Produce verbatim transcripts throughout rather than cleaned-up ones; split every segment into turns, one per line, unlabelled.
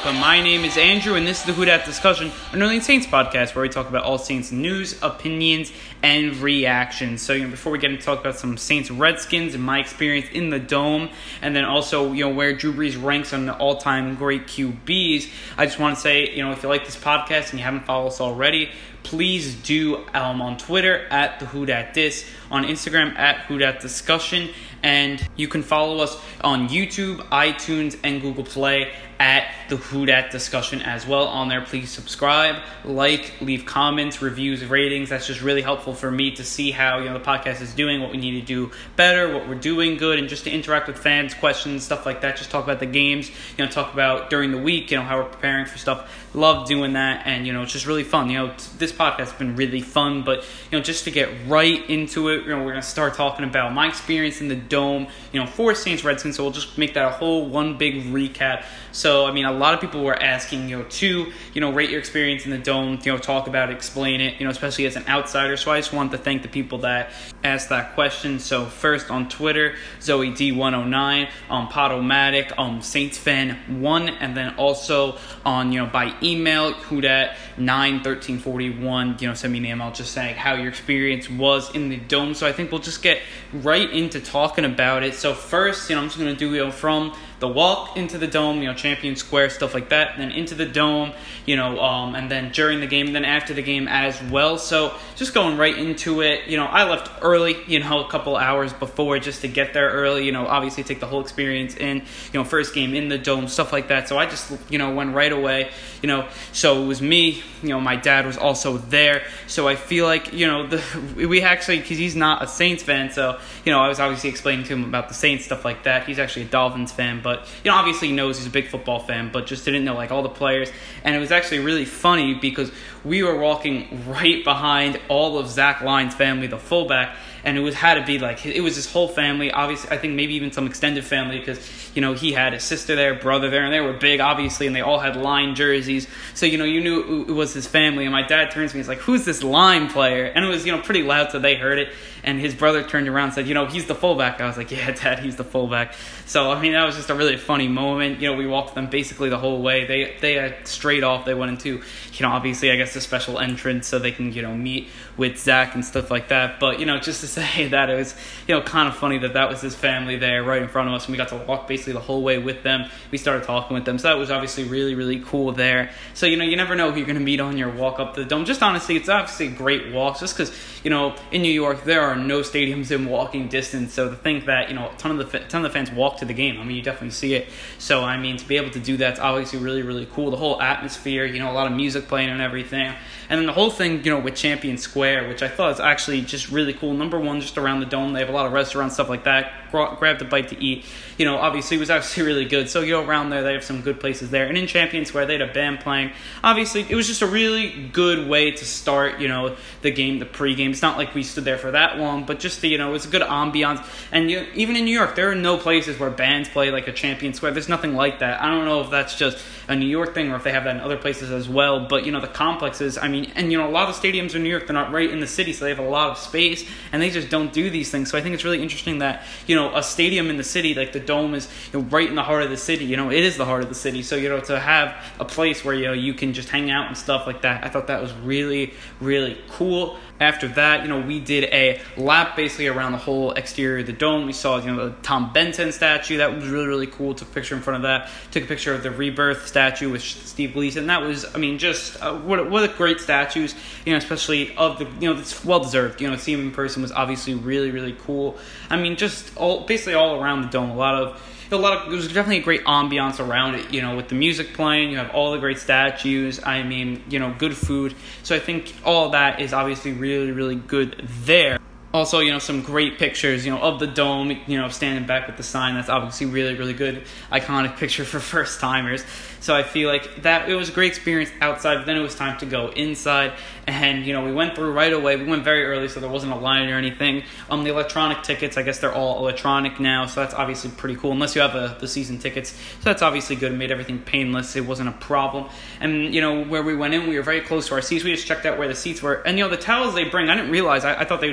welcome. My name is Andrew, and this is the Who Dat Discussion, a New Orleans Saints podcast where we talk about all Saints news, opinions, and reactions. So, you know, before we get into talk about some Saints Redskins and my experience in the Dome, and then also, you know, where Drew Brees ranks on the all-time great Q Bs, I just want to say, you know, if you like this podcast and you haven't followed us already, please do um, on Twitter at the Who Dat Dis, on Instagram at Who Dat Discussion, and you can follow us on YouTube, iTunes, and Google Play at the Who Dat Discussion as well. On there, please subscribe, like, leave comments, reviews, ratings. That's just really helpful for me to see how, you know, the podcast is doing, what we need to do better, what we're doing good, and just to interact with fans, questions, stuff like that. Just talk about the games, you know, talk about during the week, you know, how we're preparing for stuff. Love doing that, and, you know, it's just really fun. You know, this podcast has been really fun, but, you know, just to get right into it, you know, we're going to start talking about my experience in the Dome, you know, for Saints Redskins, so we'll just make that a whole one big recap. So, I mean, a lot of people were asking, you know, to, you know, rate your experience in the Dome, you know, talk about it, explain it, you know, especially as an outsider. So I just wanted to thank the people that asked that question. So first on Twitter, Zoe D one oh nine, um, Podomatic, um, Saints Fan one, and then also on, you know, by email, Whodat nine thirteen forty-one, you know, send me an email just saying how your experience was in the Dome. So I think we'll just get right into talking about it. So first, you know, I'm just going to do, you know, from the walk into the Dome, you know, Champion Square, stuff like that, and then into the Dome, you know, um, and then during the game, and then after the game as well. So just going right into it, you know, I left early, you know, a couple hours before just to get there early, you know, obviously take the whole experience in, you know, first game in the Dome, stuff like that. So I just, you know, went right away, you know, so it was me, you know, my dad was also there. So I feel like, you know, the we actually, because he's not a Saints fan, so, you know, I was obviously explaining to him about the Saints, stuff like that. He's actually a Dolphins fan, but But, you know, obviously he knows he's a big football fan, but just didn't know, like, all the players. And it was actually really funny because we were walking right behind all of Zach Lyon's family, the fullback, and it was had to be, like, it was his whole family. Obviously, I think maybe even some extended family because, you know, he had his sister there, brother there, and they were big, obviously, and they all had Lion jerseys. So, you know, you knew it was his family. And my dad turns to me, he's like, who's this Lion player? And it was, you know, pretty loud, so they heard it. And his brother turned around and said, you know, he's the fullback. I was like, yeah, Dad, he's the fullback. So, I mean, that was just a really funny moment. You know, we walked them basically the whole way. They they had straight off, they went into, you know, obviously, I guess, the special entrance so they can, you know, meet with Zach and stuff like that. But, you know, just to say that it was, you know, kind of funny that that was his family there right in front of us. And we got to walk basically the whole way with them. We started talking with them. So that was obviously really, really cool there. So, you know, you never know who you're going to meet on your walk up the Dome. Just honestly, it's obviously a great walk just because, you know, in New York, there are no stadiums in walking distance. So to think that, you know, a ton of the ton of the fans walk to the game, I mean, you definitely see it. So, I mean, to be able to do that's obviously really, really cool. The whole atmosphere, you know, a lot of music playing and everything. And then the whole thing, you know, with Champion Square, which I thought is actually just really cool. Number one, just around the Dome, they have a lot of restaurants, stuff like that. Grabbed a bite to eat. You know, obviously it was actually really good. So, you know, around there, they have some good places there. And in Champion Square, they had a band playing. Obviously, it was just a really good way to start, you know, the game, the pregame. It's not like we stood there for that long, but just, the, you know, it was a good ambiance. And you know, even in New York, there are no places where bands play like a Champion Square. There's nothing like that. I don't know if that's just a New York thing or if they have that in other places as well. But, you know, the complexes, I mean, and, you know, a lot of the stadiums in New York, they're not right in the city, so they have a lot of space, and they just don't do these things. So I think it's really interesting that, you know, a stadium in the city, like the Dome is, you know, right in the heart of the city. You know, it is the heart of the city. So, you know, to have a place where, you know, you can just hang out and stuff like that, I thought that was really, really cool. After that, you know, we did a lap basically around the whole exterior of the Dome. We saw, you know, the Tom Benson statue. That was really, really cool. Took a picture in front of that. Took a picture of the Rebirth statue with Steve Gleason. That was, I mean, just uh, what what a great statues, you know, especially of the, you know, it's well-deserved. You know, seeing him in person was obviously really, really cool. I mean, just all basically all around the Dome, a lot of, a lot of, there was definitely a great ambiance around it, you know, with the music playing, you have all the great statues, I mean, you know, good food. So I think all that is obviously really, really good there. Also, you know, some great pictures, you know, of the Dome, you know, standing back with the sign. That's obviously really, really good, iconic picture for first-timers. So I feel like that it was a great experience outside, but then it was time to go inside. And, you know, we went through right away. We went very early, so there wasn't a line or anything. Um, the electronic tickets, I guess they're all electronic now, so that's obviously pretty cool, unless you have a, the season tickets. So that's obviously good. It made everything painless. It wasn't a problem. And, you know, where we went in, we were very close to our seats. We just checked out where the seats were. And, you know, the towels they bring, I didn't realize. I, I thought they would just give them at the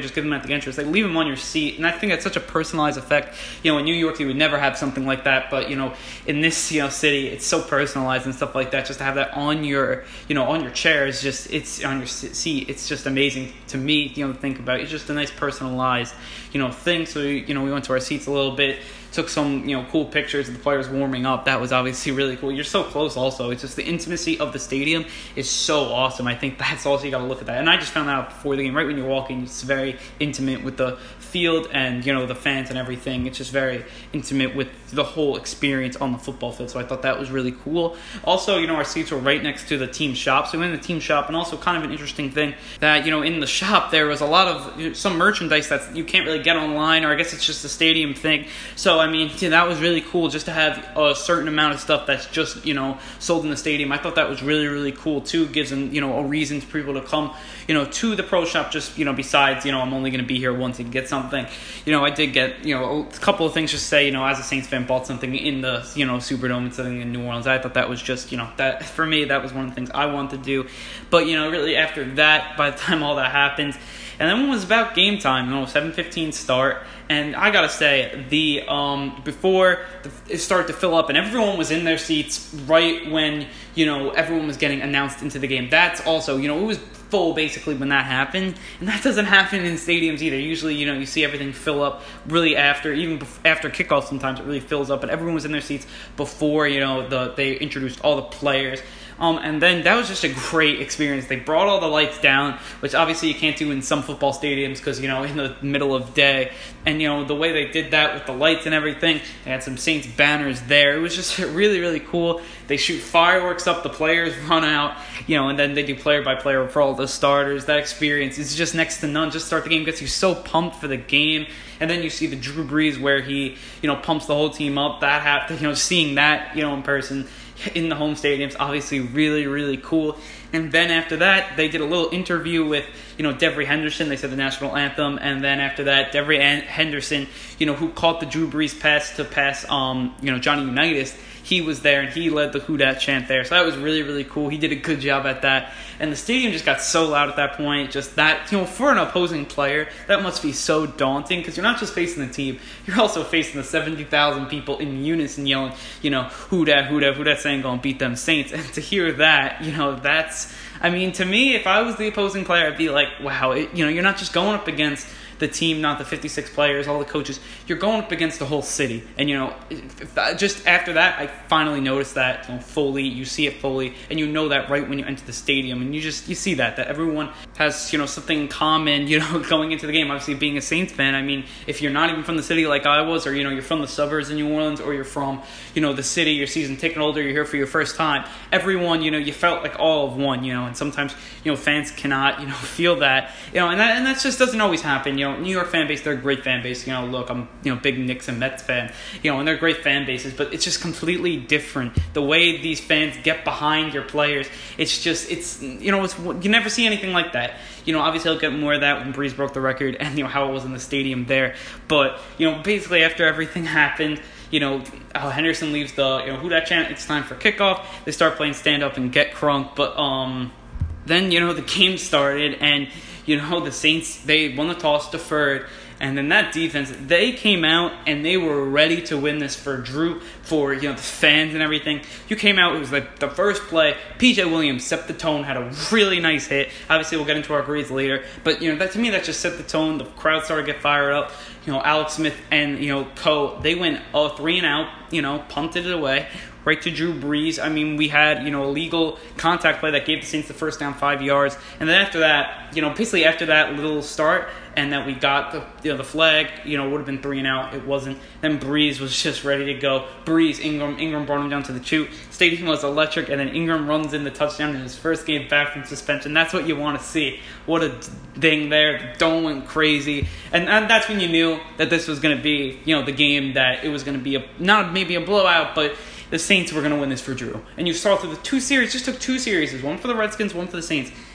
the entrance. They leave them on your seat, and I think that's such a personalized effect. You know, in New York, you would never have something like that, but, you know, in this, you know, city, it's so personalized and stuff like that. Just to have that on your, you know, on your chair is just, it's on your seat. It's just amazing to me, you know, to think about. It's just a nice personalized, you know, thing. So, you know, we went to our seats a little bit, took some, you know, cool pictures of the players warming up. That was obviously really cool. You're so close also. It's just the intimacy of the stadium is so awesome. I think that's also, you got to look at that. And I just found that out before the game. Right when you're walking, it's very intimate with the field and, you know, the fans and everything. It's just very intimate with the whole experience on the football field. So I thought that was really cool. Also, you know, our seats were right next to the team shop. So we went in the team shop, and also kind of an interesting thing that, you know, in the shop there was a lot of, you know, some merchandise that you can't really get online, or I guess it's just a stadium thing. So, I mean, yeah, that was really cool just to have a certain amount of stuff that's just, you know, sold in the stadium. I thought that was really, really cool too. It gives them, you know, a reason for people to come, you know, to the pro shop, just, you know, besides, you know, I'm only going to be here once and get something. You know, I did get, you know, a couple of things just say, you know, as a Saints fan, bought something in the, you know, Superdome and something in New Orleans. I thought that was just, you know, that for me, that was one of the things I wanted to do. But, you know, really after that, by the time all that happened, and then when it was about game time, you know, seven fifteen start, and I gotta say, the um before the, it started to fill up, and everyone was in their seats right when, you know, everyone was getting announced into the game. That's also, you know, it was full basically when that happened, and that doesn't happen in stadiums either. Usually, you know, you see everything fill up really after, even bef- after kickoff. Sometimes it really fills up, but everyone was in their seats before, you know, the they introduced all the players. Um, and then that was just a great experience. They brought all the lights down, which obviously you can't do in some football stadiums because, you know, in the middle of day. And, you know, the way they did that with the lights and everything, they had some Saints banners there. It was just really, really cool. They shoot fireworks up, the players run out, you know, and then they do player by player for all the starters. That experience is just next to none. Just start the game, gets you so pumped for the game. And then you see the Drew Brees where he, you know, pumps the whole team up. That happened, you know, seeing that, you know, in person in the home stadiums, obviously really, really cool. And then after that, they did a little interview with, you know, Devery Henderson. They said the national anthem. And then after that, Devery Henderson, you know, who caught the Drew Brees pass to pass, um, you know, Johnny Unitas, he was there, and he led the Who Dat chant there. So that was really, really cool. He did a good job at that. And the stadium just got so loud at that point. Just that, you know, for an opposing player, that must be so daunting because you're not just facing the team. You're also facing the seventy thousand people in unison yelling, you know, Who Dat, Who Dat, Who Dat saying, gonna beat them Saints. And to hear that, you know, that's, I mean, to me, if I was the opposing player, I'd be like, wow, it, you know, you're not just going up against the team, not the fifty-six players, all the coaches. You're going up against the whole city. And, you know, if, if, just after that, I finally noticed that, you know, fully. You see it fully, and you know that right when you enter the stadium. And you just, you see that, that everyone has, you know, something in common, you know, going into the game. Obviously, being a Saints fan, I mean, if you're not even from the city like I was, or, you know, you're from the suburbs in New Orleans, or you're from, you know, the city, you're season ticket holder, you're here for your first time, everyone, you know, you felt like all of one, you know, and sometimes, you know, fans cannot, you know, feel that, you know, and that, and that just doesn't always happen, you know. New York fan base, they're a great fan base. You know, look, I'm, you know, big Knicks and Mets fan, you know, and they're great fan bases, but it's just completely different. The way these fans get behind your players, it's just, it's, you know, it's, you never see anything like that. You know, obviously I'll get more of that when Brees broke the record and, you know, how it was in the stadium there. But, you know, basically after everything happened, you know, uh, Henderson leaves the, you know, Who Dat chant, it's time for kickoff. They start playing stand up and get crunk, but, um, then, you know, the game started, and, you know, the Saints, they won the toss, deferred, and then that defense, they came out, and they were ready to win this for Drew, for, you know, the fans and everything. You came out, it was like the first play, P J Williams set the tone, had a really nice hit. Obviously, we'll get into our grades later, but, you know, that to me, that just set the tone. The crowd started to get fired up. You know, Alex Smith and, you know, Co, they went uh, three and out, you know, punted it away. Right to Drew Brees. I mean, we had, you know, a legal contact play that gave the Saints the first down five yards. And then after that, you know, basically after that little start and that we got the, you know, the flag, you know, it would have been three and out. It wasn't. Then Brees was just ready to go. Brees, Ingram, Ingram brought him down to the chute. Stadium was electric, and then Ingram runs in the touchdown in his first game back from suspension. That's what you want to see. What a thing there. The dome went crazy. And, and that's when you knew that this was going to be, you know, the game that it was going to be, a not maybe a blowout, but the Saints were going to win this for Drew. And you saw through the two series, just took two series, one for the Redskins, one for the Saints.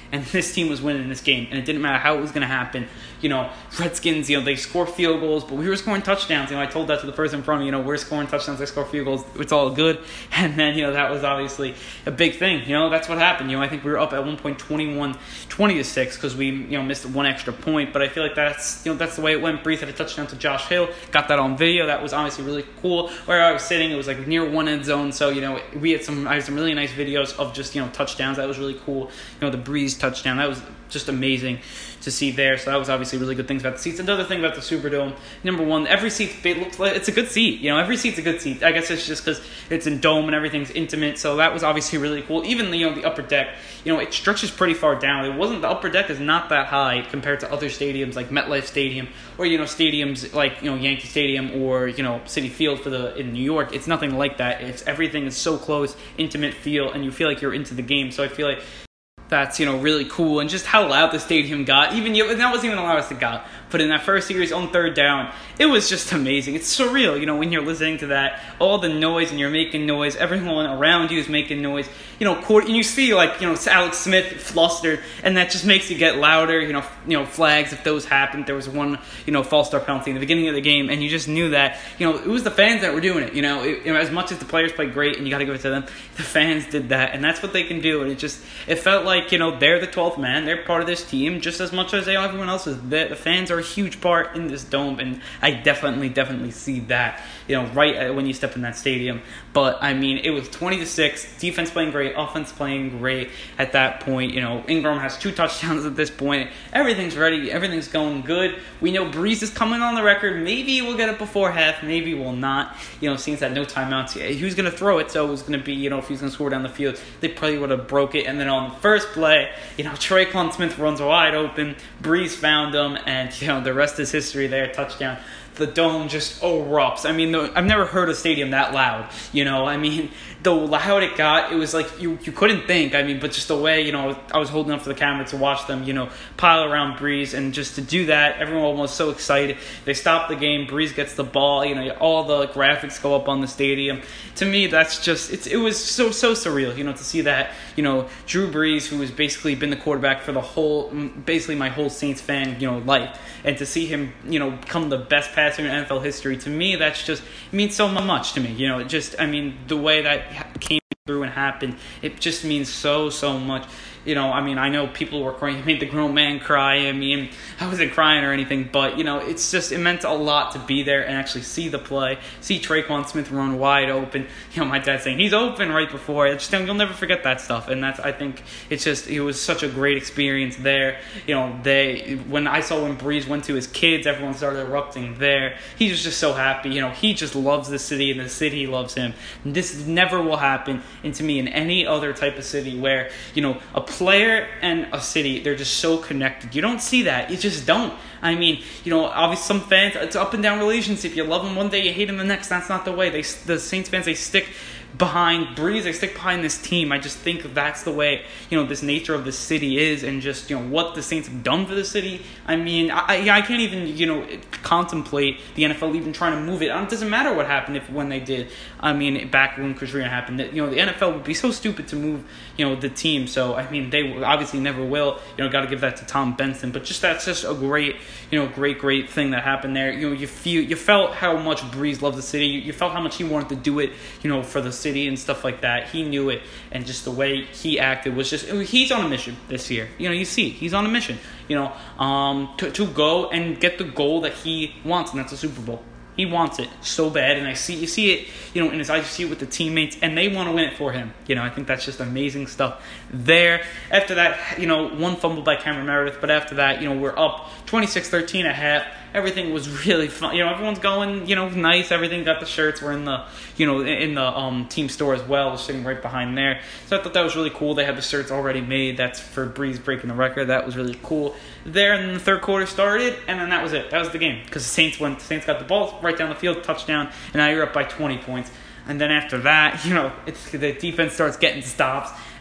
and this team was winning this game, and it didn't matter how it was going to happen. You know, Redskins, you know, they score field goals, but we were scoring touchdowns. You know, I told that to the person in front of me, you know, we're scoring touchdowns, they score field goals, it's all good. And then, you know, that was obviously a big thing. You know, that's what happened. You know, I think we were up at one point twenty-one, twenty to six because we, you know, missed one extra point. But I feel like that's, you know, that's the way it went. Brees had a touchdown to Josh Hill, got that on video. That was obviously really cool. Where I was sitting, it was like near one end zone. So, you know, we had some, I had some really nice videos of just, you know, touchdowns. That was really cool. You know, the Brees touchdown, that was just amazing to see there. So that was obviously really good things about the seats. Another thing about the Superdome, number one, every seat, it looks like it's a good seat. You know, every seat's a good seat. I guess it's just because it's in dome and everything's intimate. So that was obviously really cool. Even, you know, the upper deck, you know, it stretches pretty far down. It wasn't, the upper deck is not that high compared to other stadiums like MetLife Stadium or, you know, stadiums like, you know, Yankee Stadium or, you know, Citi Field for the in New York. It's nothing like that. It's everything is so close, intimate feel, and you feel like you're into the game. So I feel like that's, you know, really cool. And just how loud the stadium got, even that wasn't even the loudest it got, but in that first series on third down, it was just amazing. It's surreal, you know, when you're listening to that, all the noise, and you're making noise, everyone around you is making noise, you know, court, and you see, like, you know, Alex Smith flustered, and that just makes you get louder, you know, you know, flags, if those happened. There was one, you know, false start penalty in the beginning of the game, and you just knew that, you know, it was the fans that were doing it, you know, it, you know, as much as the players played great, and you got to give it to them, the fans did that, and that's what they can do, and it just, it felt like, you know, they're the twelfth man, they're part of this team, just as much as they are everyone else is. The, the fans are a huge part in this dome, and I definitely, definitely see that, you know, right when you step in that stadium. But, I mean, it was twenty to six, defense playing great, offense playing great at that point. You know, Ingram has two touchdowns at this point. Everything's ready. Everything's going good. We know Brees is coming on the record. Maybe we'll get it before half. Maybe we'll not. You know, Saints had no timeouts. He was going to throw it, so it was going to be, you know, if he was going to score down the field, they probably would have broke it. And then on the first play, you know, Tre'Quan Smith runs wide open. Brees found him, and, you know, the rest is history there. Touchdown. The dome just erupts. I mean, the, I've never heard a stadium that loud. You know, I mean, the loud it got, it was like you, you couldn't think. I mean, but just the way, you know, I was holding up for the camera to watch them, you know, pile around Brees, and just to do that, everyone was so excited. They stopped the game. Brees gets the ball. You know, all the graphics go up on the stadium. To me, that's just it's it was so so surreal. You know, to see that, you know, Drew Brees, who has basically been the quarterback for the whole, basically my whole Saints fan, you know, life, and to see him, you know, become the best passer in N F L history, to me, that's just, it means so much to me. You know, it just, I mean, the way that came through and happened, it just means so, so much. You know, I mean, I know people were crying. It made the grown man cry. I mean, I wasn't crying or anything, but, you know, it's just, it meant a lot to be there and actually see the play, see Tre'Quan Smith run wide open. You know, my dad saying, he's open right before. It's just, you'll never forget that stuff. And that's, I think, it's just, it was such a great experience there. You know, they, when I saw when Brees went to his kids, everyone started erupting there. He was just so happy. You know, he just loves the city, and the city loves him. This never will happen, and to me, in any other type of city where, you know, a player and a city, they're just so connected. You don't see that. You just don't. I mean, you know, obviously some fans, it's up and down relationship. You love them one day, you hate them the next. That's not the way. They, the Saints fans, they stick behind Brees, they stick behind this team. I just think that's the way, you know, this nature of the city is, and just, you know, what the Saints have done for the city. I mean, I I can't even, you know, contemplate the N F L even trying to move it. It doesn't matter what happened if when they did. I mean, back when Katrina happened, that, you know, the N F L would be so stupid to move, you know, the team. So, I mean, they obviously never will. You know, got to give that to Tom Benson. But just that's just a great, you know, great, great thing that happened there. You know, you feel, you felt how much Brees loved the city. You, you felt how much he wanted to do it, you know, for the city and stuff like that. He knew it, and just the way he acted was just, he's on a mission this year. You know, you see, he's on a mission, you know, um, to, to go and get the goal that he wants, and that's a Super Bowl. He wants it so bad, and I see you see it, you know, in his eyes. You see it with the teammates, and they want to win it for him. You know, I think that's just amazing stuff there. After that, you know, one fumble by Cameron Meredith, but after that, you know, we're up twenty-six thirteen at half. Everything was really fun. You know, everyone's going, you know, nice. Everything got the shirts. We're in the, you know, in the um, team store as well. We're sitting right behind there. So I thought that was really cool. They had the shirts already made. That's for Brees breaking the record. That was really cool there. And then the third quarter started, and then that was it. That was the game, because the Saints went. The Saints got the ball right down the field, touchdown, and now you're up by twenty points. And then after that, you know, it's the defense starts getting stops,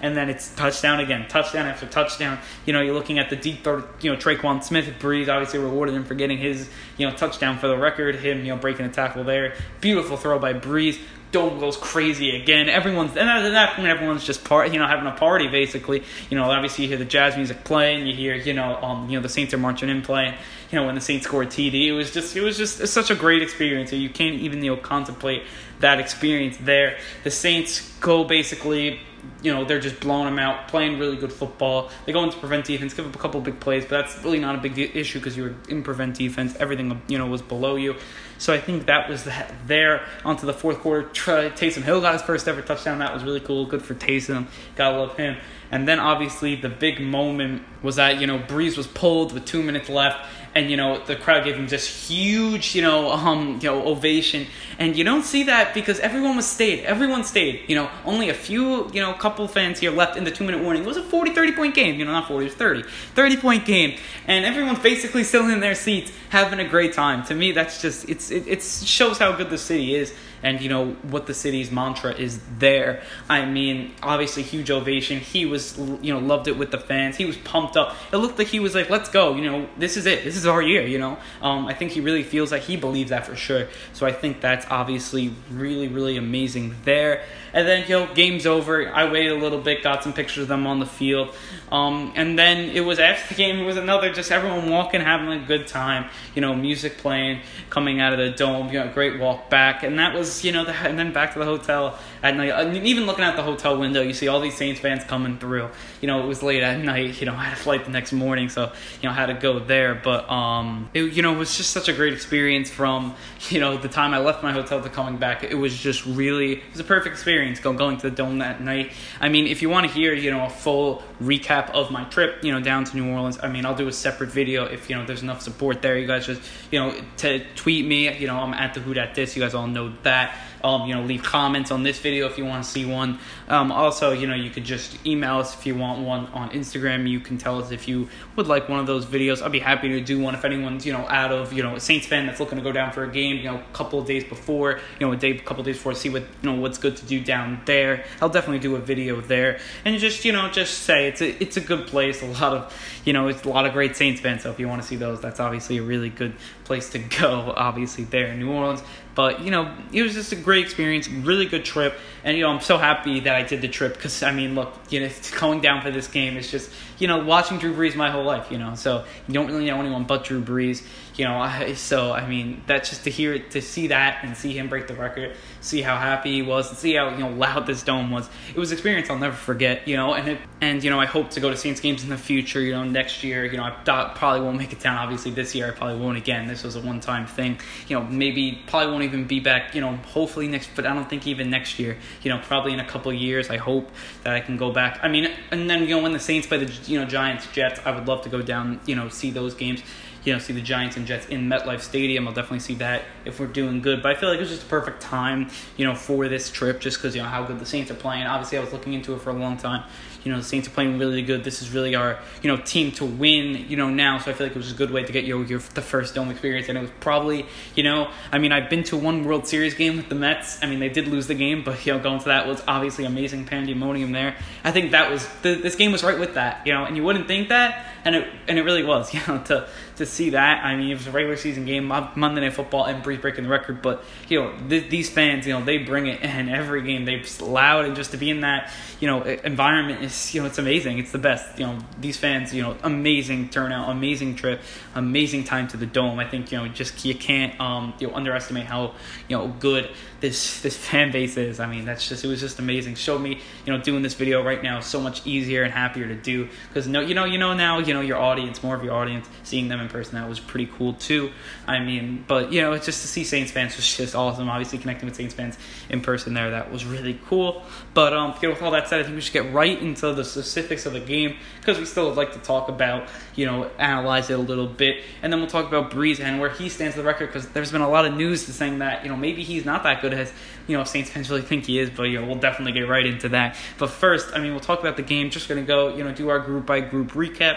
and then it's touchdown again, touchdown after touchdown. You know, you're looking at the deep throw, you know, Traquan Smith, Brees obviously rewarded him for getting his, you know, touchdown for the record, him, you know, breaking a tackle there. Beautiful throw by Brees. Dome goes crazy again. Everyone's, and at that point, everyone's just part, you know, having a party basically. You know, obviously you hear the jazz music playing. You hear, you know, um, you know, the Saints are marching in playing. You know, when the Saints scored T D, it was just, it was just such a great experience. So you can't even, you know, contemplate that experience there. The Saints go basically, you know, they're just blowing them out, playing really good football. They go into prevent defense, give up a couple of big plays, but that's really not a big issue because you were in prevent defense. Everything, you know, was below you. So I think that was that there. Onto the fourth quarter, Taysom Hill got his first ever touchdown. That was really cool. Good for Taysom. Gotta love him. And then obviously the big moment was that, you know, Brees was pulled with two minutes left. And, you know, the crowd gave him just huge, you know, um, you know, ovation. And you don't see that because everyone was stayed. Everyone stayed. You know, only a few, you know, couple fans here left in the two-minute warning. It was a forty, thirty-point game. You know, not forty, it was thirty. thirty-point game. And everyone's basically still in their seats having a great time. To me, that's just, it's it, it shows how good the city is. And, you know, what the city's mantra is there. I mean, obviously, huge ovation. He was, you know, loved it with the fans. He was pumped up. It looked like he was like, let's go. You know, this is it. This is our year, you know. Um, I think he really feels like he believes that for sure. So I think that's obviously really, really amazing there. And then, you know, game's over. I waited a little bit, got some pictures of them on the field. Um, and then it was after the game, it was another, just everyone walking, having a good time. You know, music playing, coming out of the dome, you know, great walk back. And that was, you know, the, and then back to the hotel at night. I mean, even looking out the hotel window, you see all these Saints fans coming through. You know, it was late at night. You know, I had a flight the next morning, so, you know, I had to go there. But, um, it, you know, it was just such a great experience from, you know, the time I left my hotel to coming back. It was just really, it was a perfect experience go, going to the dome that night. I mean, if you want to hear, you know, a full recap of my trip, you know, down to New Orleans, I mean, I'll do a separate video if, you know, there's enough support there. You guys just, you know, to tweet me, you know, I'm at the Who Dat Dis. You guys all know that. Um, you know, leave comments on this video if you want to see one. Um, also, you know, you could just email us if you want one on Instagram. You can tell us if you would like one of those videos. I'd be happy to do one if anyone's, you know, out of, you know, a Saints fan that's looking to go down for a game, you know, a couple of days before, you know, a day, a couple of days before, see what, you know, what's good to do down there. I'll definitely do a video there. And just, you know, just say it's a, it's a good place. A lot of, you know, it's a lot of great Saints fans. So if you want to see those, that's obviously a really good place to go, obviously, there in New Orleans. But, you know, it was just a great experience, really good trip. And, you know, I'm so happy that I did the trip because, I mean, look, you know, going down for this game is just, you know, watching Drew Brees my whole life, you know. So you don't really know anyone but Drew Brees, you know. I, so, I mean, that's just to hear it, to see that and see him break the record, see how happy he was, and see how, you know, loud this dome was. It was an experience I'll never forget, you know. And, it, and you know, I hope to go to Saints games in the future, you know, next year. You know, I probably won't make it down, obviously, this year. I probably won't again. This was a one-time thing. You know, maybe, probably won't even be back, you know, hopefully next, but I don't think even next year, you know, probably in a couple of years, I hope that I can go back. I mean, and then, you know, when the Saints play the, you know, Giants, Jets, I would love to go down, you know, see those games, you know, see the Giants and Jets in MetLife Stadium. I'll definitely see that if we're doing good. But I feel like it was just a perfect time, you know, for this trip, just because, you know, how good the Saints are playing. Obviously, I was looking into it for a long time. You know, the Saints are playing really good. This is really our, you know, team to win, you know, now. So I feel like it was a good way to get your, your the first dome experience. And it was probably, you know, I mean, I've been to one World Series game with the Mets. I mean, they did lose the game, but, you know, going to that was obviously amazing pandemonium there. I think that was, the, this game was right with that, you know, and you wouldn't think that. And it and it really was, you know, to to see that. I mean, it was a regular season game, Monday Night Football, and Brees breaking the record. But, you know, th- these fans, you know, they bring it in every game. They're loud, and just to be in that, you know, environment is, you know, it's amazing. It's the best. You know, these fans, you know, amazing turnout, amazing trip, amazing time to the dome. I think, you know, just you can't, um, you know, underestimate how, you know, good this this fan base is. I mean, that's just, it was just amazing. Showed me, you know, doing this video right now is so much easier and happier to do because, no, you know, you know now, you know, your audience, more of your audience, seeing them in person, that was pretty cool too. I mean, but, you know, it's just to see Saints fans was just awesome. Obviously, connecting with Saints fans in person there, that was really cool. But, um, you know, with all that said, I think we should get right into the specifics of the game because we still would like to talk about, you know, analyze it a little bit. And then we'll talk about Brees and where he stands to the record because there's been a lot of news saying that, you know, maybe he's not that good as, you know, Saints fans really think he is. But, you know, we'll definitely get right into that. But first, I mean, we'll talk about the game. Just going to go, you know, do our group by group recap.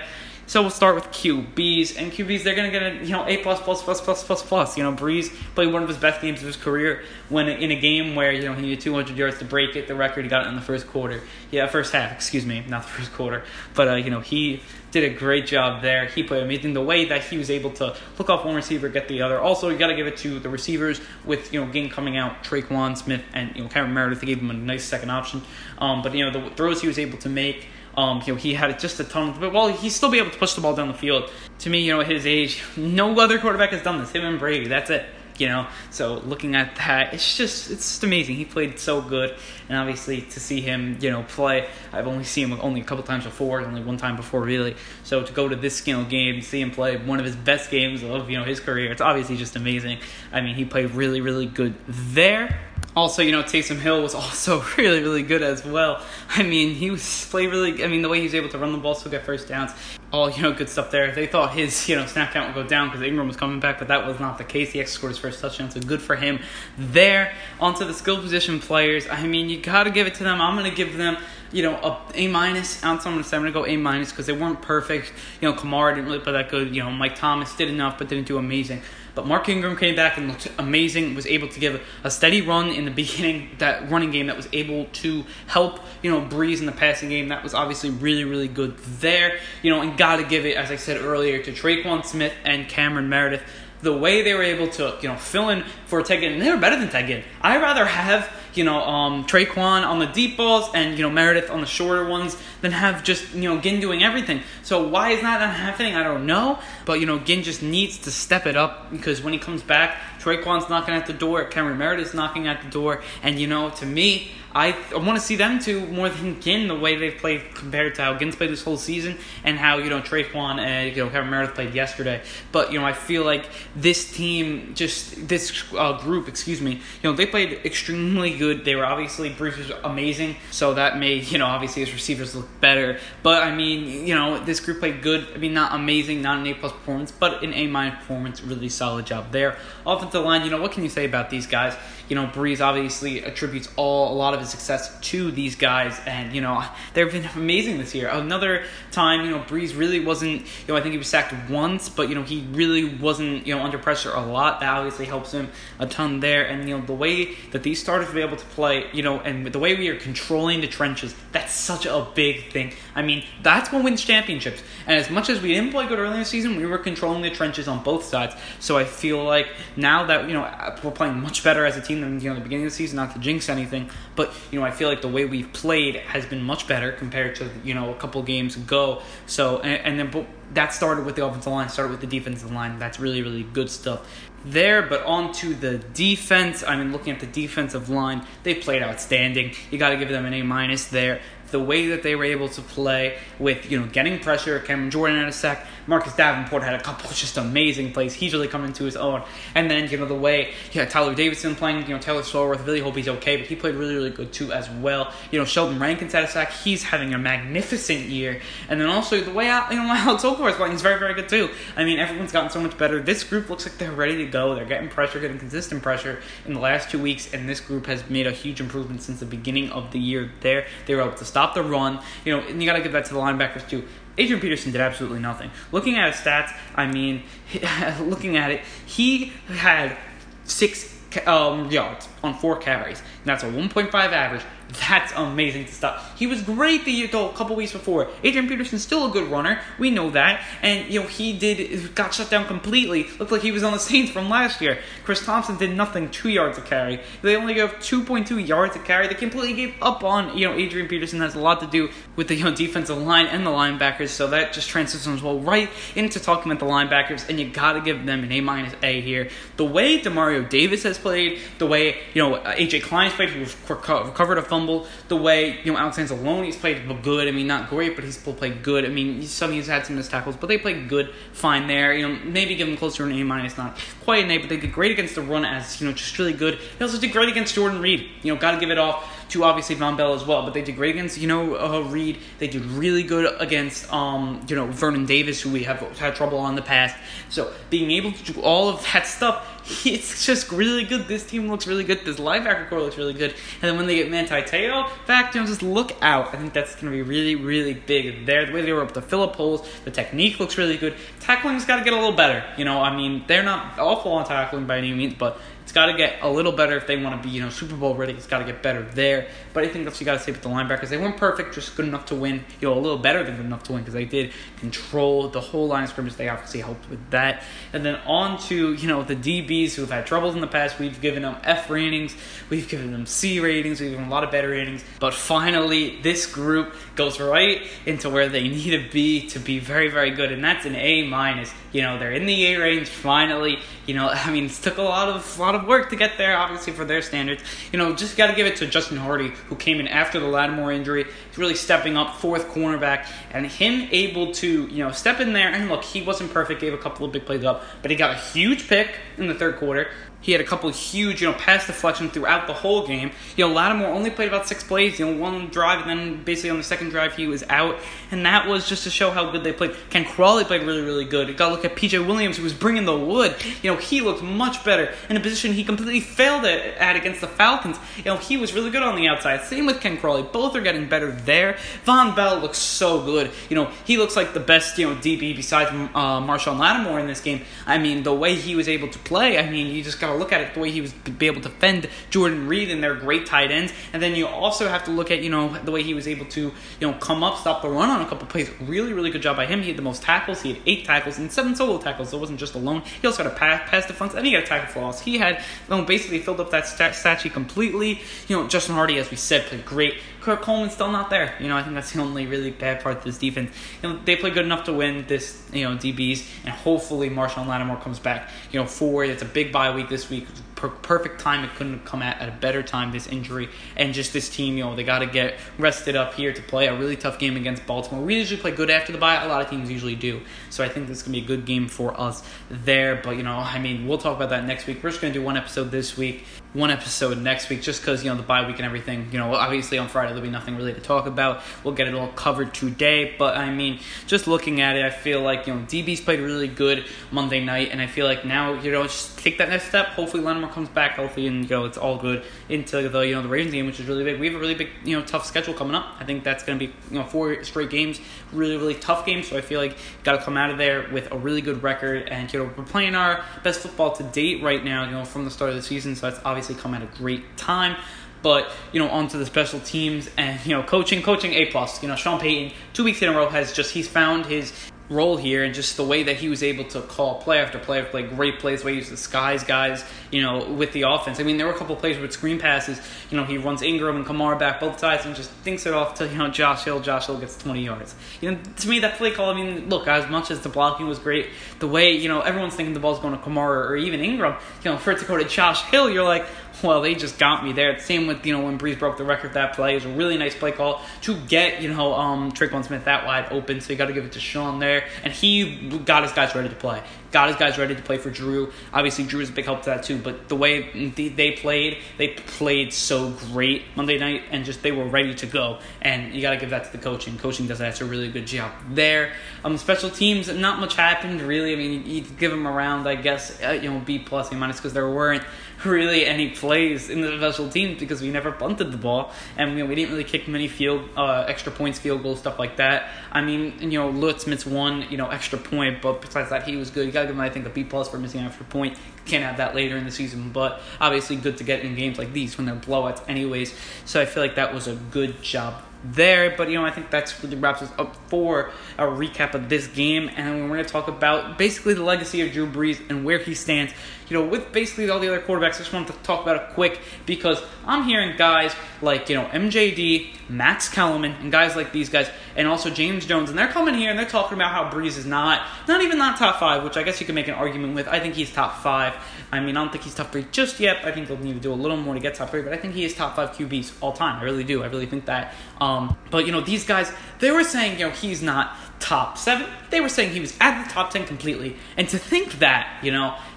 So we'll start with Q Bs, and Q Bs, they're going to get a, you know, A plus, plus, plus, plus, plus, plus. You know, Brees played one of his best games of his career when in a game where, you know, he needed two hundred yards to break it. The record, he got it in the first quarter. Yeah, first half, excuse me, not the first quarter. But, uh, you know, he did a great job there. He played amazing. The way that he was able to look off one receiver, get the other. Also, you got to give it to the receivers with, you know, Ginn coming out, Traquan Smith, and, you know, Cameron Meredith. They gave him a nice second option. Um, but, you know, the throws he was able to make, Um, you know, he had just a ton of, but well, he'd still be able to push the ball down the field. To me, you know, at his age, no other quarterback has done this. Him and Brady, that's it. You know, so looking at that, it's just it's just amazing. He played so good, and obviously to see him, you know, play, I've only seen him only a couple times before, only one time before really. So to go to this you know game, see him play one of his best games of you know his career, it's obviously just amazing. I mean, he played really really good there. Also, you know, Taysom Hill was also really, really good as well. I mean, he was played really. I mean, the way he was able to run the ball, still get first downs, all you know, good stuff there. They thought his you know snap count would go down because Ingram was coming back, but that was not the case. He actually scored his first touchdown, so good for him there. Onto the skill position players. I mean, you got to give it to them. I'm gonna give them. You know, a A minus. I'm gonna say I'm gonna go A minus because they weren't perfect. You know, Kamara didn't really play that good. You know, Mike Thomas did enough but didn't do amazing. But Mark Ingram came back and looked amazing. Was able to give a steady run in the beginning. That running game that was able to help you know Brees in the passing game. That was obviously really really good there. You know, and gotta give it, as I said earlier, to Traquan Smith and Cameron Meredith. The way they were able to, you know, fill in for Ted Ginn, and they were better than Ted Ginn. I'd rather have, you know, um, Traquan on the deep balls and, you know, Meredith on the shorter ones than have just, you know, Ginn doing everything. So why is that not happening? I don't know. But, you know, Ginn just needs to step it up because when he comes back, Traquan's knocking at the door, Cameron Meredith's knocking at the door, and, you know, to me, I, I want to see them two more than Ginn, the way they've played compared to how Ginn's played this whole season and how, you know, Traquan and, you know, Cameron Meredith played yesterday. But, you know, I feel like this team, just this uh, group, excuse me, you know, they played extremely good. They were obviously, Bruce was amazing, so that made, you know, obviously his receivers look better. But, I mean, you know, this group played good. I mean, not amazing, not an A-plus performance, but an A-minus performance. Really solid job there. Offensive line, you know, what can you say about these guys? You know, Brees obviously attributes all a lot of his success to these guys, and, you know, they've been amazing this year. Another time, you know, Brees really wasn't, you know, I think he was sacked once, but, you know, he really wasn't, you know, under pressure a lot. That obviously helps him a ton there, and, you know, the way that these starters were able to play, you know, and the way we are controlling the trenches, that's such a big thing. I mean, that's what wins championships, and as much as we didn't play good early in the season, we were controlling the trenches on both sides, so I feel like now that, you know, we're playing much better as a team than, you know, the beginning of the season, not to jinx anything, but, you know, I feel like the way we've played has been much better compared to, you know, a couple games ago. So, and, and then but that started with the offensive line, started with the defensive line. That's really, really good stuff there. But on to the defense. I mean, looking at the defensive line, they played outstanding. You got to give them an A minus there. The way that they were able to play with, you know, getting pressure. Cameron Jordan had a sack. Marcus Davenport had a couple of just amazing plays. He's really coming into his own. And then, you know, the way, yeah, Tyler Davidson playing, you know, Taylor Sloworth, really hope he's okay, but he played really, really good too as well. You know, Sheldon Rankins had a sack. He's having a magnificent year. And then also the way, you know, Alex Okafor is playing is very, very good too. I mean, everyone's gotten so much better. This group looks like they're ready to go. They're getting pressure, getting consistent pressure in the last two weeks, and this group has made a huge improvement since the beginning of the year there. They were able to stop the run. You know, and you got to give that to the linebackers too. Adrian Peterson did absolutely nothing. Looking at his stats, I mean, looking at it, he had six um, yards on four carries. And that's a one point five average. That's amazing to stop. He was great the year, though, a couple weeks before. Adrian Peterson's still a good runner. We know that. And, you know, he did, got shut down completely. Looked like he was on the Saints from last year. Chris Thompson did nothing, two yards a carry. They only gave two point two yards a carry. They completely gave up on, you know, Adrian Peterson. Has a lot to do with the, you know, defensive line and the linebackers. So that just transitions well right into talking about the linebackers. And you got to give them an A minus A here. The way Demario Davis has played, the way, you know, A J Klein's played, who recovered a fumble. The way, you know, Alex Anzalone's played good. I mean, not great, but he's still played good. I mean, some he's had some missed tackles, but they played good, fine there. You know, maybe give them closer to an A minus, not quite an A, but they did great against the run as, you know, just really good. They also did great against Jordan Reed. You know, got to give it off to obviously Von Bell as well. But they did great against, you know, uh, Reed. They did really good against, um, you know, Vernon Davis, who we have had trouble on in the past. So being able to do all of that stuff, it's just really good. This team looks really good. This linebacker core looks really good. And then when they get Manti Te'o back, you know, just look out. I think that's going to be really, really big there. The way they were able to fill up holes, the technique looks really good. Tackling's got to get a little better. You know, I mean, they're not awful on tackling by any means, but it's got to get a little better if they want to be, you know, Super Bowl ready. It's got to get better there. But I think that's what you got to say with the linebackers. They weren't perfect, just good enough to win. You know, a little better than good enough to win because they did control the whole line of scrimmage. They obviously helped with that. And then on to, you know, the D Bs who have had troubles in the past. We've given them F ratings. We've given them C ratings. We've given them a lot of better ratings. But finally, this group goes right into where they need to be to be very, very good. And that's an A minus. You know, they're in the A range finally. You know, I mean, it took a lot of a lot of work to get there, obviously, for their standards. You know, just got to give it to Justin Hardy, who came in after the Lattimore injury. He's really stepping up, fourth cornerback, and him able to, you know, step in there. And look, he wasn't perfect, gave a couple of big plays up, but he got a huge pick in the third quarter. He had a couple of huge, you know, pass deflections throughout the whole game. You know, Lattimore only played about six plays, you know, one drive, and then basically on the second drive he was out. And that was just to show how good they played. Ken Crawley played really, really good. You got to look at P J Williams, who was bringing the wood. You know, he looked much better in a position he completely failed at, at against the Falcons. You know, he was really good on the outside. Same with Ken Crawley. Both are getting better there. Von Bell looks so good. You know, he looks like the best, you know, D B besides uh, Marshawn Lattimore in this game. I mean, the way he was able to play, I mean, you just got to look at it, the way he was be able to defend Jordan Reed and their great tight ends. And then you also have to look at, you know, the way he was able to, you know, come up, stop the run on a couple plays. Really, really good job by him. He had the most tackles. He had eight tackles and seven solo tackles, so it wasn't just alone. He also had a pass, pass defense, and he had a tackle for loss. He had, you know, basically filled up that stat, stat sheet completely. You know, Justin Hardy, as we said, played great. Kurt Coleman's still not there. You know, I think that's the only really bad part of this defense. You know, they play good enough to win this, you know, D Bs, and hopefully Marshawn Lattimore comes back, you know, forward. It's a big bye week this week. Per- perfect time. It couldn't have come at at a better time, this injury. And just this team, you know, they got to get rested up here to play a really tough game against Baltimore. We usually play good after the bye. A lot of teams usually do. So I think this is going to be a good game for us there. But, you know, I mean, we'll talk about that next week. We're just going to do one episode this week, one episode next week, just because, you know, the bye week and everything. You know, obviously on Friday there'll be nothing really to talk about. We'll get it all covered today. But, I mean, just looking at it, I feel like, you know, D B's played really good Monday night. And I feel like now, you know, just take that next step. Hopefully Lattimore comes back healthy and, you know, it's all good into the, you know, the Ravens game, which is really big. We have a really big, you know, tough schedule coming up. I think that's going to be, you know, four straight games, really, really tough games. So I feel like got to come out of there with a really good record. And, you know, we're playing our best football to date right now, you know, from the start of the season. So that's obviously come at a great time. But, you know, onto the special teams and, you know, coaching, coaching A plus. You know, Sean Payton, two weeks in a row has just, he's found his role here, and just the way that he was able to call play after play after play, great plays, the way he used to disguise guys, you know, with the offense. I mean, there were a couple of plays with screen passes, you know, he runs Ingram and Kamara back both sides and just thinks it off to, you know, Josh Hill. Josh Hill gets twenty yards. You know, to me, that play call, I mean, look, as much as the blocking was great, the way, you know, everyone's thinking the ball's going to Kamara or even Ingram, you know, for it to go to Josh Hill, you're like, well, they just got me there. Same with, you know, when Breeze broke the record, that play. It was a really nice play call to get, you know, um, Tre'Quan Smith that wide open. So you got to give it to Sean there. And he got his guys ready to play. Got his guys ready to play for Drew. Obviously, Drew is a big help to that too. But the way they played, they played so great Monday night, and just they were ready to go. And you got to give that to the coaching. Coaching does that. It's a really good job there. Um, special teams, not much happened really. I mean, you give them around, I guess, uh, you know, B plus, A minus, because there weren't really any plays in the special teams because we never punted the ball, and you know, we didn't really kick many field uh, extra points, field goals, stuff like that. I mean, you know, Lutz missed one, you know, extra point, but besides that, he was good. You gotta give him, I think, a B plus for missing an extra point. Can't have that later in the season, but obviously good to get in games like these when they're blowouts, anyways. So I feel like that was a good job there. But, you know, I think that's really wraps us up for a recap of this game, and we're going to talk about basically the legacy of Drew Brees and where he stands, you know, with basically all the other quarterbacks. I just wanted to talk about it quick because I'm hearing guys like, you know, M J D, Max Kellerman, and guys like these guys, and also James Jones, and they're coming here and they're talking about how Brees is not, not even not top five, which I guess you could make an argument with. I think he's top five. I mean, I don't think he's top three just yet. I think they'll need to do a little more to get top three, but I think he is top five Q Bs all time. I really do. I really think that. Um, but, you know, these guys, they were saying, you know, he's not top seven. They were saying he was at the top ten completely. And to think that, you know,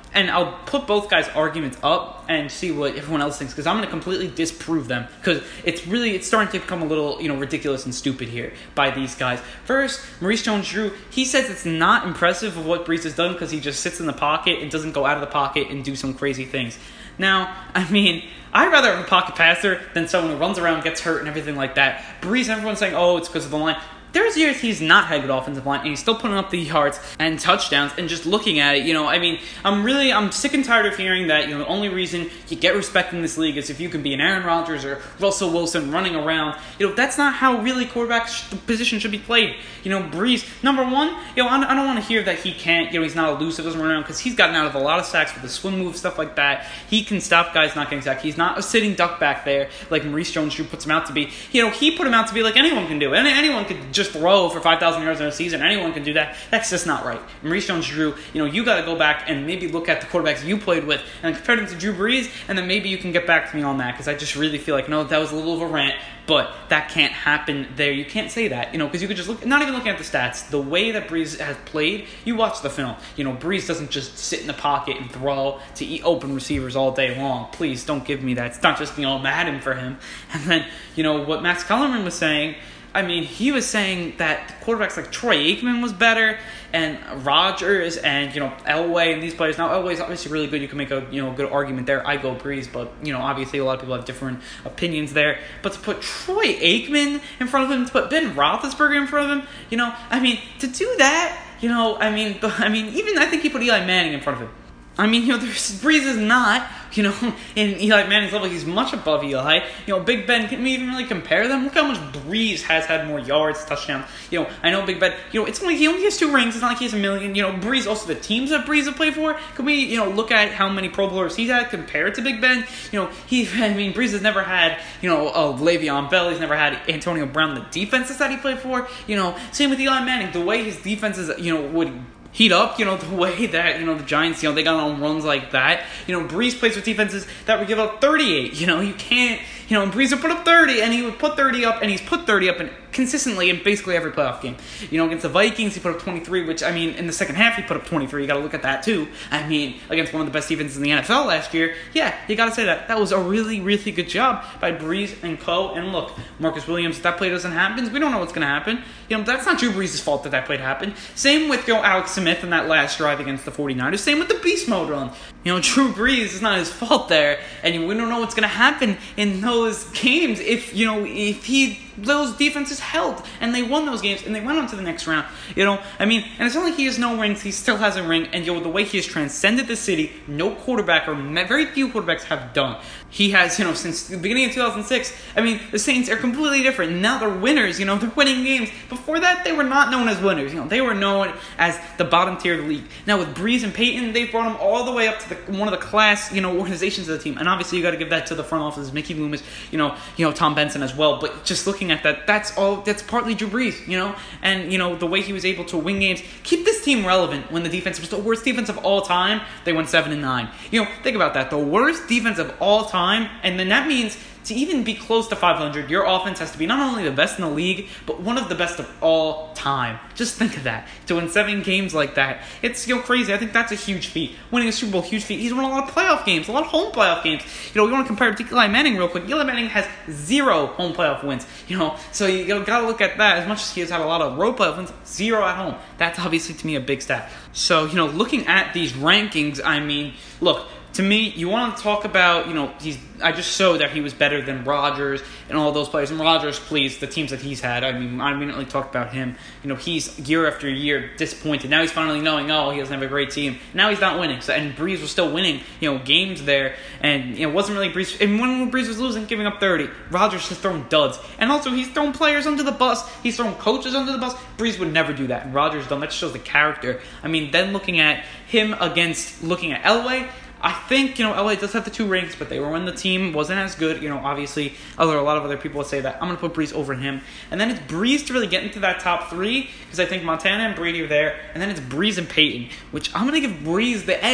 And I'll put both guys' arguments up and see what everyone else thinks, because I'm going to completely disprove them, because it's really, it's starting to become a little, you know, ridiculous and stupid here by these guys. First, Maurice Jones-Drew, he says it's not impressive of what Brees has done because he just sits in the pocket and doesn't go out of the pocket and do some crazy things. Now, I mean, I'd rather have a pocket passer than someone who runs around, gets hurt, and everything like that. Brees, everyone's saying, oh, it's because of the line. There's years he's not had good offensive line, and he's still putting up the yards and touchdowns. And just looking at it, you know, I mean, I'm really, I'm sick and tired of hearing that, you know, the only reason you get respect in this league is if you can be an Aaron Rodgers or Russell Wilson running around. You know, that's not how really quarterback sh- position should be played. You know, Brees, number one, you know, I don't want to hear that he can't, you know, he's not elusive, doesn't run around, because he's gotten out of a lot of sacks with the swim move, stuff like that. He can stop guys not getting sacked. He's not a sitting duck back there like Maurice Jones-Drew puts him out to be. You know, he put him out to be like anyone can do. And anyone could just throw for five thousand yards in a season. Anyone can do that. That's just not right. Maurice Jones-Drew, you know, you got to go back and maybe look at the quarterbacks you played with and compare them to Drew Brees, and then maybe you can get back to me on that, because I just really feel like, no, that was a little of a rant, but that can't happen there. You can't say that, you know, because you could just look, not even looking at the stats, the way that Brees has played, you watch the film. You know, Brees doesn't just sit in the pocket and throw to eat open receivers all day long. Please don't give me that. It's not just, you know, Madden for him. And then, you know, what Max Kellerman was saying, I mean, he was saying that quarterbacks like Troy Aikman was better, and Rodgers, and, you know, Elway, and these players. Now, Elway's obviously really good. You can make a, you know, good argument there. I go Brees, but, you know, obviously a lot of people have different opinions there. But to put Troy Aikman in front of him, to put Ben Roethlisberger in front of him, you know, I mean, to do that, you know, I mean, I mean, even I think he put Eli Manning in front of him. I mean, you know, there's, Brees is not, you know, in Eli Manning's level. He's much above Eli. You know, Big Ben, can we even really compare them? Look how much Brees has had more yards, touchdowns. You know, I know Big Ben, you know, it's only, he only has two rings. It's not like he has a million. You know, Brees, also the teams that Brees have played for. Can we, you know, look at how many Pro Bowlers he's had compared to Big Ben? You know, he, I mean, Brees has never had, you know, uh, Le'Veon Bell. He's never had Antonio Brown, the defenses that he played for. You know, same with Eli Manning. The way his defenses, you know, would heat up, you know, the way that, you know, the Giants, you know, they got on runs like that. You know, Brees plays with defenses that would give up thirty-eight. You know, you can't, you know, and Brees would put up thirty, and he would put thirty up, and he's put thirty up in, consistently in basically every playoff game. You know, against the Vikings, he put up twenty-three, which, I mean, in the second half, he put up twenty-three. You got to look at that, too. I mean, against one of the best defenses in the N F L last year, yeah, you got to say that. That was a really, really good job by Brees and co. And look, Marcus Williams, if that play doesn't happen, we don't know what's going to happen. You know, that's not Drew Brees' fault that that play happened. Same with, you know, Alex Smith in that last drive against the 49ers. Same with the beast mode run. You know, Drew Brees is not his fault there, and we don't know what's going to happen in those games if, you know, if he, those defenses held, and they won those games, and they went on to the next round. You know, I mean, and it's not like he has no rings, he still has a ring, and, you know, the way he has transcended the city, no quarterback, or very few quarterbacks have done. He has, you know, since the beginning of two thousand six, I mean, the Saints are completely different. Now they're winners, you know, they're winning games. Before that, they were not known as winners. You know, they were known as the bottom tier of the league. Now with Brees and Peyton, they've brought them all the way up to the, one of the class, you know, organizations of the team. And obviously you got to give that to the front office, Mickey Loomis, you know, you know, Tom Benson as well. But just looking at that, that's all, that's partly Drew Brees, you know, and, you know, the way he was able to win games, keep this team relevant when the defense was the worst defense of all time. They went seven and nine. You know, think about that. The worst defense of all time, and then that means to even be close to five hundred, your offense has to be not only the best in the league, but one of the best of all time. Just think of that. To win seven games like that, it's, you know, crazy. I think that's a huge feat. Winning a Super Bowl, huge feat. He's won a lot of playoff games, a lot of home playoff games. You know, we want to compare it to Eli Manning real quick. Eli Manning has zero home playoff wins. You know, so you got to look at that. As much as he has had a lot of road playoff wins, zero at home. That's obviously, to me, a big stat. So, you know, looking at these rankings, I mean, look, to me, you want to talk about, you know, he's. I just showed that he was better than Rodgers and all those players. And Rodgers, please, the teams that he's had, I mean, I immediately talked about him. You know, he's year after year disappointed. Now he's finally knowing, oh, he doesn't have a great team. Now he's not winning. So, and Brees was still winning, you know, games there. And, you know, it wasn't really Brees. And when Brees was losing, giving up thirty, Rodgers has thrown duds. And also, he's thrown players under the bus. He's thrown coaches under the bus. Brees would never do that. And Rodgers done. That shows the character. I mean, then looking at him against, looking at Elway, I think, you know, L A does have the two rings, but they were when the team wasn't as good. You know, obviously, other a lot of other people would say that. I'm going to put Brees over him. And then it's Brees to really get into that top three, because I think Montana and Brady are there. And then it's Brees and Peyton, which I'm going to give Brees the edge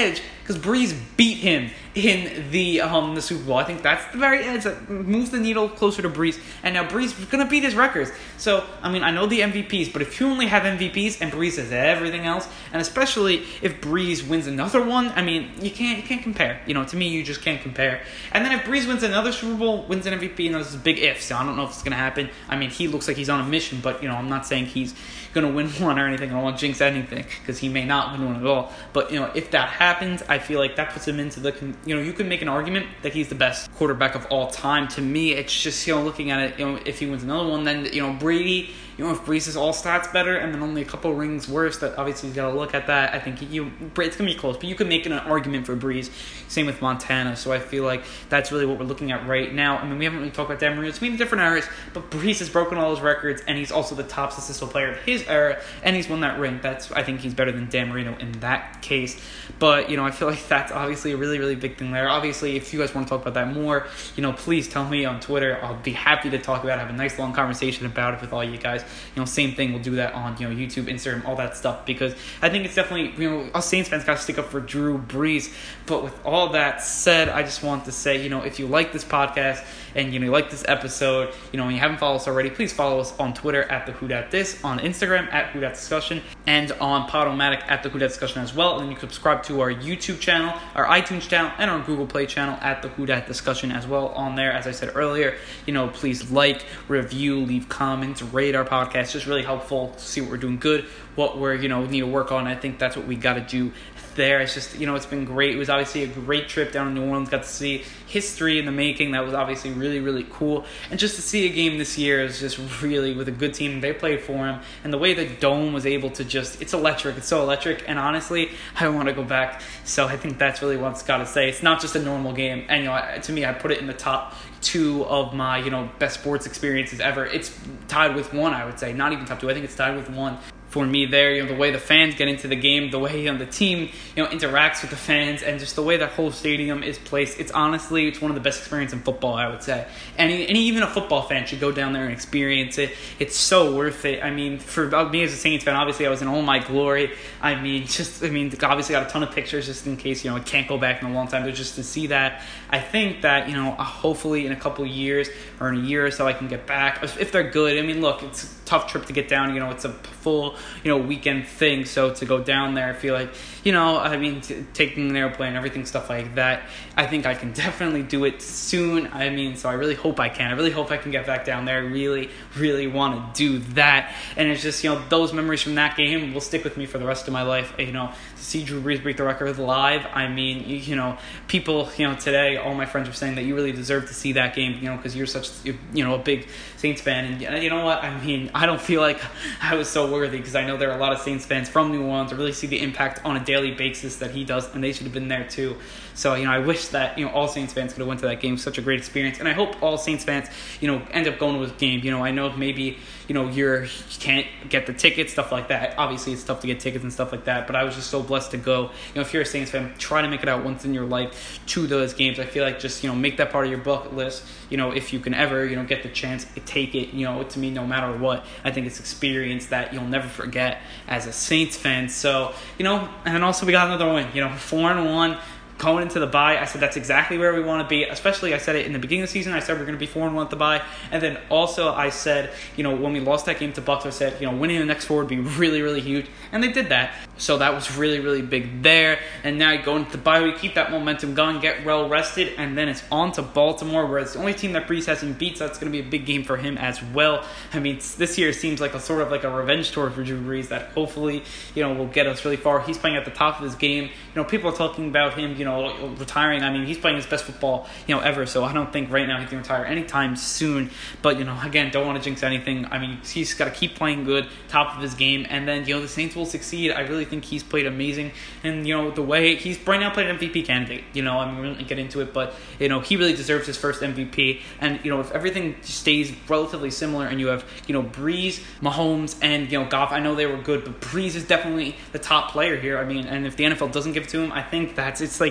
because Brees beat him in the um the Super Bowl. I think that's the very edge that moves the needle closer to Brees. And now Brees is going to beat his records. So, I mean, I know the M V Ps, but if you only have M V Ps and Brees has everything else, and especially if Brees wins another one, I mean, you can't you can't compare. You know, to me, you just can't compare. And then if Brees wins another Super Bowl, wins an M V P, you know, this is a big if. So I don't know if it's going to happen. I mean, he looks like he's on a mission, but, you know, I'm not saying he's going to win one or anything. I don't want to jinx anything because he may not win one at all. But, you know, if that happens, I feel like that puts him into the, you know, you could make an argument that he's the best quarterback of all time. To me, it's just, you know, looking at it, you know, if he wins another one, then, you know, Brady, you know, if Brees is all stats better and then only a couple rings worse, that obviously you got to look at that. I think you, it's going to be close, but you could make an argument for Brees. Same with Montana. So I feel like that's really what we're looking at right now. I mean, we haven't really talked about Dan Marino. It's been different eras, but Brees has broken all those records, and he's also the top statistical player of his era, and he's won that ring. That's, I think he's better than Dan Marino in that case. But, you know, I feel like that's obviously a really, really big thing there. Obviously, if you guys want to talk about that more, you know, please tell me on Twitter. I'll be happy to talk about it, have a nice long conversation about it with all you guys. You know, same thing. We'll do that on, you know, YouTube, Instagram, all that stuff, because I think it's definitely, you know, us Saints fans got to stick up for Drew Brees. But with all that said, I just want to say, you know, if you like this podcast and, you know, you like this episode, you know, and you haven't followed us already, please follow us on Twitter at the Who Dat This, on Instagram at Who Dat Discussion, and on Podomatic at the Who Dat Discussion as well. And then you can subscribe to our YouTube channel, our iTunes channel, and our Google Play channel at the Who Dat Discussion as well. On there, as I said earlier, you know, please like, review, leave comments, rate our podcast. Just really helpful to see what we're doing good, what we're, you know, need to work on. I think that's what we got to do there. It's just, you know, it's been great. It was obviously a great trip down in New Orleans. Got to see history in the making. That was obviously really, really cool. And just to see a game this year is just really with a good team. They played for him. And the way the Dome was able to just, it's electric. It's so electric. And honestly, I want to go back. So I think that's really what's got to say. It's not just a normal game. And, you know, to me, I put it in the top two of my, you know, best sports experiences ever. It's tied with one, I would say. Not even top two. I think it's tied with one. For me there, you know, the way the fans get into the game, the way, you know, the team, you know, interacts with the fans, and just the way that whole stadium is placed, it's honestly, it's one of the best experiences in football, I would say. And, and even a football fan should go down there and experience it. It's so worth it. I mean, for me as a Saints fan, obviously I was in all my glory. I mean, just, I mean, obviously got a ton of pictures just in case, you know, I can't go back in a long time, but just to see that, I think that, you know, hopefully in a couple of years or in a year or so I can get back, if they're good. I mean, look, it's a tough trip to get down, you know, it's a full, you know, weekend thing, so to go down there, I feel like, you know, I mean, t- taking an airplane, everything, stuff like that, I think I can definitely do it soon. I mean, so I really hope I can. I really hope I can get back down there. I really, really want to do that. And it's just, you know, those memories from that game will stick with me for the rest of my life. You know, to see Drew Brees break the record live, I mean, you, you know, people, you know, today, all my friends are saying that you really deserve to see that game, you know, because you're such, you know, a big Saints fan. And you know what? I mean, I don't feel like I was so worthy, because I know there are a lot of Saints fans from New Orleans to really see the impact on a daily basis that he does, and they should have been there too. So, you know, I wish that, you know, all Saints fans could have went to that game. Such a great experience. And I hope all Saints fans, you know, end up going to a game. You know, I know maybe, you know, you're, you can't get the tickets, stuff like that. Obviously, it's tough to get tickets and stuff like that, but I was just so blessed to go. You know, if you're a Saints fan, try to make it out once in your life to those games. I feel like just, you know, make that part of your bucket list. You know, if you can ever, you know, get the chance, take it. You know, to me, no matter what, I think it's experience that you'll never forget as a Saints fan. So, you know, and then also we got another win. You know, four and one. Going into the bye, I said that's exactly where we want to be. Especially, I said it in the beginning of the season. I said we're going to be four and one at the bye, and then also I said, you know, when we lost that game to Bucs, I said, you know, winning the next four would be really, really huge, and they did that. So that was really, really big there. And now going into the bye, we keep that momentum going, get well rested, and then it's on to Baltimore, where it's the only team that Brees hasn't beat. So that's going to be a big game for him as well. I mean, this year seems like a sort of like a revenge tour for Drew Brees that hopefully, you know, will get us really far. He's playing at the top of his game. You know, people are talking about him, you know, know, retiring. I mean, he's playing his best football, you know, ever. So I don't think right now he can retire anytime soon. But, you know, again, don't want to jinx anything. I mean, he's got to keep playing good, top of his game. And then, you know, the Saints will succeed. I really think he's played amazing. And, you know, the way he's right now played an M V P candidate. You know, I mean, we won't get into it. But, you know, he really deserves his first M V P. And, you know, if everything stays relatively similar and you have, you know, Brees, Mahomes, and, you know, Goff, I know they were good. But Brees is definitely the top player here. I mean, and if the N F L doesn't give it to him, I think that's, it's like,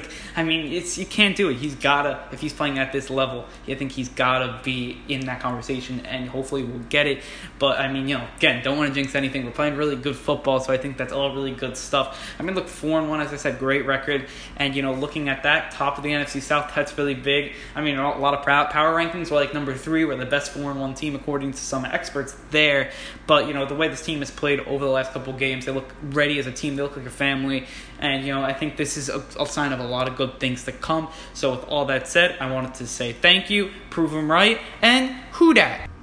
Like, I mean, it's you can't do it. He's gotta, if he's playing at this level, I think he's gotta be in that conversation, and hopefully we'll get it. But I mean, you know, again, don't want to jinx anything. We're playing really good football, so I think that's all really good stuff. I mean, look, four and one, as I said, great record, and you know, looking at that top of the N F C South, that's really big. I mean, a lot of power rankings, we're like number three. We're the best four and one team according to some experts there. But you know, the way this team has played over the last couple of games, they look ready as a team. They look like a family, and you know, I think this is a, a sign of a lot of good things to come. So with all that said, I wanted to say thank you, prove them right, and who dat?